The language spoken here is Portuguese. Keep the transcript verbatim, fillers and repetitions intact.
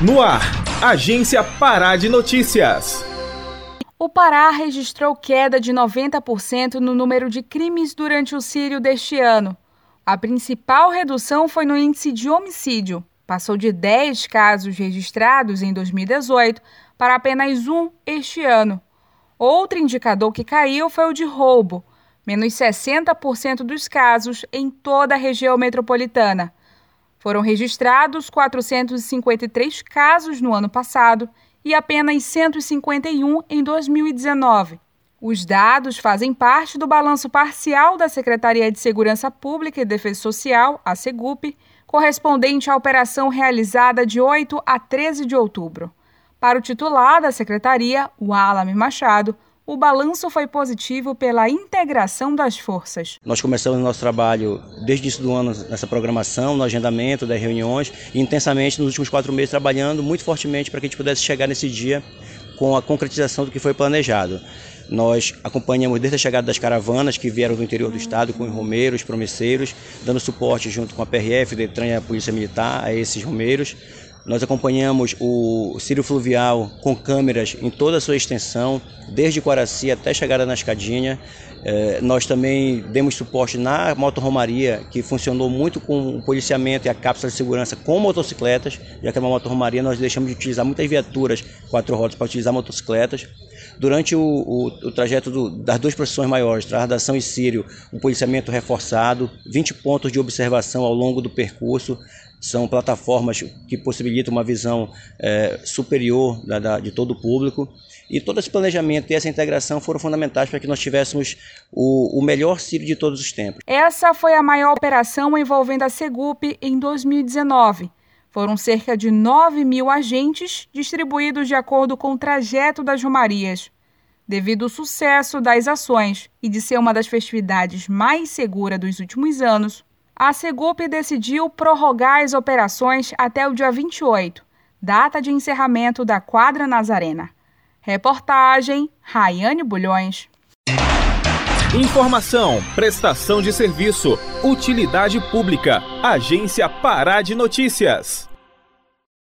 No ar, Agência Pará de Notícias. O Pará registrou queda de noventa por cento no número de crimes durante o círio deste ano. A principal redução foi no índice de homicídio. Passou de dez casos registrados em dois mil e dezoito para apenas um este ano. Outro indicador que caiu foi o de roubo, menos sessenta por cento dos casos em toda a região metropolitana. Foram registrados quatrocentos e cinquenta e três casos no ano passado e apenas cento e cinquenta e um em dois mil e dezenove. Os dados fazem parte do balanço parcial da Secretaria de Segurança Pública e Defesa Social, a SEGUP, correspondente à operação realizada de oito a treze de outubro. Para o titular da Secretaria, o Alame Machado, o balanço foi positivo pela integração das forças. Nós começamos o nosso trabalho desde o início do ano nessa programação, no agendamento das reuniões e intensamente nos últimos quatro meses trabalhando muito fortemente para que a gente pudesse chegar nesse dia com a concretização do que foi planejado. Nós acompanhamos desde a chegada das caravanas que vieram do interior do estado com os romeiros, promisseiros, dando suporte junto com a P R F, Detran e a Polícia Militar a esses romeiros. Nós acompanhamos o círio fluvial com câmeras em toda a sua extensão, desde Quaraci até a chegada na Escadinha. É, nós também demos suporte na motorromaria, que funcionou muito com o policiamento e a cápsula de segurança com motocicletas, já que é uma motorromaria, nós deixamos de utilizar muitas viaturas quatro rodas para utilizar motocicletas. Durante o, o, o trajeto do, das duas procissões maiores, Trasladação e Círio, o policiamento reforçado, vinte pontos de observação ao longo do percurso. São plataformas que possibilitam uma visão é, superior da, da, de todo o público. E todo esse planejamento e essa integração foram fundamentais para que nós tivéssemos o, o melhor círio de todos os tempos. Essa foi a maior operação envolvendo a SEGUP em dois mil e dezenove. Foram cerca de nove mil agentes distribuídos de acordo com o trajeto das romarias. Devido ao sucesso das ações e de ser uma das festividades mais seguras dos últimos anos, a SEGUP decidiu prorrogar as operações até o dia vinte e oito, data de encerramento da Quadra Nazarena. Reportagem Raiane Bulhões. Informação, prestação de serviço, utilidade pública, Agência Pará de Notícias.